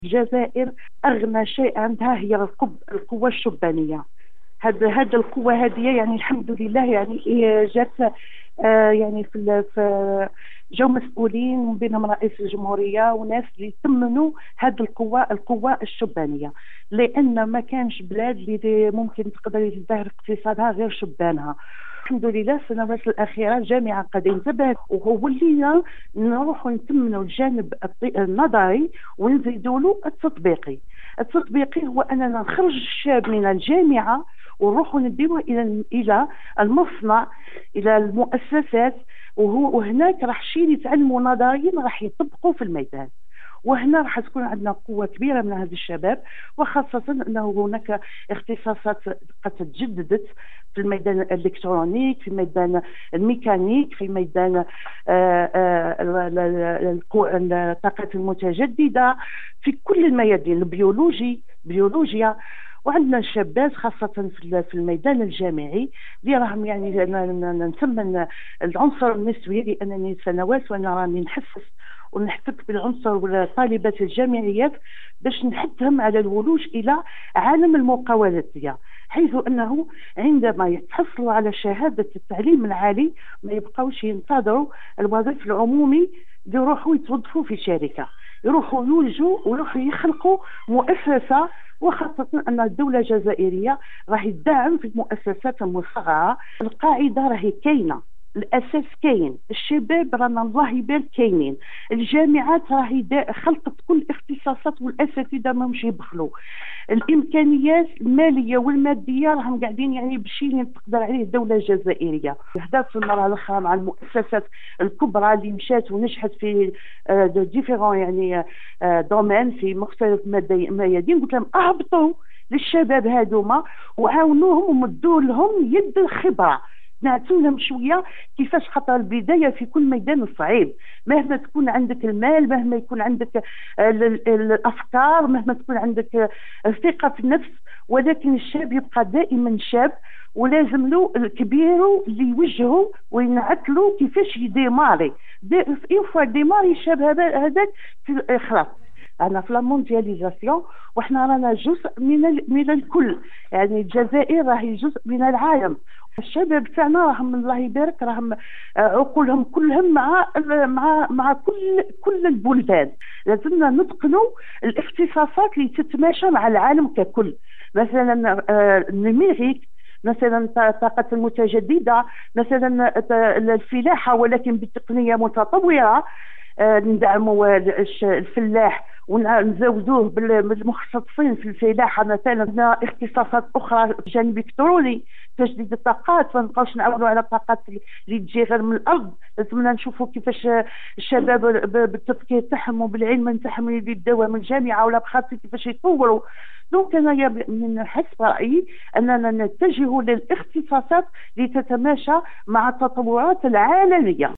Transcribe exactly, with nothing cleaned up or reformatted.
الجزائر أغنى شيء عندها هي القب القوة الشبانية. هذا هذا القوة هذه يعني الحمد لله يعني جات آه يعني في في جو مسؤولين بينهم رئيس الجمهورية وناس اللي ثمنوا هذه القوة القوة الشبانية، لأن ما كانش بلاد اللي ممكن تقدر يزدهر اقتصادها غير شبانها. الحمد لله السنوات الأخيرة الجامعة قد انتبهت وولينا نروحوا نثمنوا الجانب النظري ونزيدوا له التطبيقي. التطبيقي هو أننا نخرج الشاب من الجامعة ونروحوا نديوه إلى إلى المصنع، إلى المؤسسات، وهو وهناك راح شي يتعلموا نظريا راح يطبقوا في الميدان. وهنا راح تكون عندنا قوة كبيرة من هذا الشباب، وخاصة أنه هناك اختصاصات قد تجددت في الميدان الإلكترونيك، في ميدان الميكانيك، في ميدان الطاقات المتجددة، في كل الميادين، البيولوجي بيولوجيا. وعندنا شابات خاصة في الميدان الجامعي اللي راهم يعني نسمى العنصر النسوي، لأنني سنوات وأنا راني نحسس ونحتك بالعنصر والطالبات الجامعيات باش نحثهم على الولوج إلى عالم المقاولات ديالها، حيث أنه عندما يتحصلوا على شهادة التعليم العالي ما يبقاوش ينتظروا الوظيفة العمومي، يروحوا يتوظفوا في شركة، يروحوا يولجوا ويروحوا يخلقوا مؤسسة. وخاصة أن الدولة الجزائرية راح تدعم في المؤسسات المصغرة. القاعدة راهي كاينة، الأساس كاين، الشباب رانا الله يبارك كاينين، الجامعات راهي خلقت كل الاختصاصات والأساتذة ما مش يبخلوا، الإمكانيات المالية والمادية راهم قاعدين يعني بشي اللي تقدر عليه الدولة الجزائرية. هذا في المرة الأخرى مع المؤسسات الكبرى اللي مشات ونجحت في ديفيرون يعني دومين في مختلف ميادين، قلت لهم أهبطوا للشباب هذوما وعاونوهم ومدوا لهم يد الخبرة، نعطوا لهم شويه كيفاش، خطر البدايه في كل ميدان صعيب، مهما تكون عندك المال، مهما يكون عندك الافكار، مهما تكون عندك الثقه في النفس، ولكن الشاب يبقى دائما شاب، ولازم له الكبير اللي يوجهه وينعتلو كيفاش يديماري دي اون فوا ديماري الشاب هذاك في خلاص. أنا في الموندياليزاسيون وإحنا رانا جزء من من الكل، يعني الجزائر راهي جزء من العالم. الشباب تاعنا راهم الله يبارك راهم عقولهم كلهم مع مع مع كل كل البلدان. لازمنا نتقنوا الاختصاصات اللي تتماشى مع العالم ككل، مثلا النيميريك، مثلا الطاقة المتجددة، مثلا الفلاحة ولكن بتقنية متطورة، ندعموا الفلاح ونزودوه بالمختصين في الفلاحه، مثلا اختصاصات اخرى جانب الكتروني، تجديد الطاقات، ما نبقاوش نعولوا على الطاقات اللي تجي غير من الارض. لازمنا نشوفوا كيفاش الشباب بالتفكير تاعهم وبالعلم نتاعهم اللي يداوها من الجامعه ولا بخاطر كيفاش يطوروا. دونك انا من حسب رايي اننا نتجه للاختصاصات لتتماشى مع التطورات العالميه.